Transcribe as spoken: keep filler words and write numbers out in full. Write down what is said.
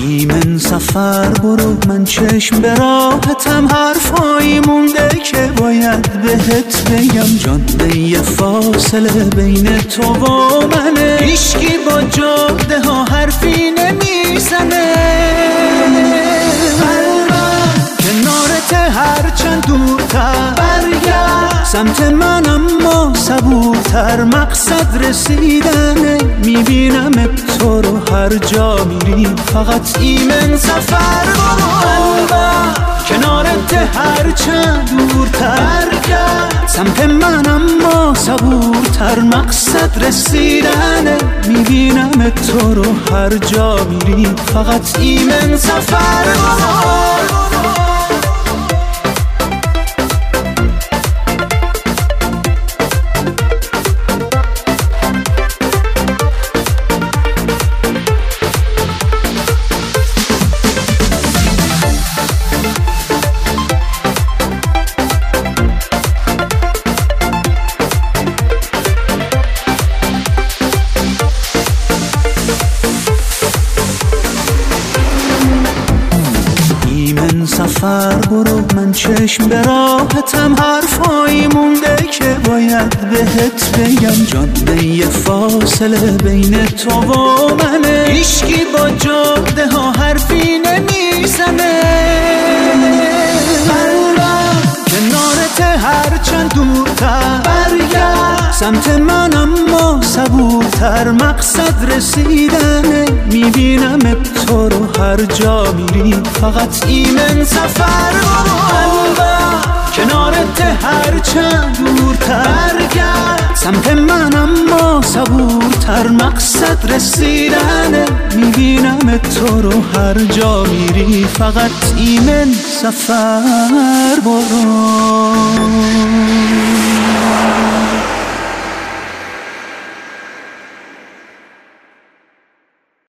ایمن سفر برو، من چشم به راهتم، حرفایی مونده که باید بهت بگم. جاده فاصله بین تو و منه، هیچکی با جاده ها حرفی نمیزنه. کنارت هرچند دورتر برگرد سمت من، اما صبورتر، مقصد رسیدنه. میبینم تو رو هر جا میری، فقط ایمن سفر برو. کنارت هرچند دورتر برگرد سمت من، اما صبورتر، مقصد رسیدنه. میبینم تو رو هر جا میری، فقط ایمن سفر برو. سفر برو، من چشم به راهتم، حرفایی مونده که باید بهت بگم. جاده فاصله بین تو و منه، هیچکی با جاده ها حرفی نمیزنه. کنارت هرچند دورتر برگرد سمت من، اما صبورتر، مقصد رسیدنه. میبینم تو رو هر جا میری، فقط ایمن سفر برو. کنارت هرچند دورتر برگرد سمت من، اما صبورتر، مقصد رسیدنه. میبینم تو رو هر جا میری، فقط ایمن سفر برو.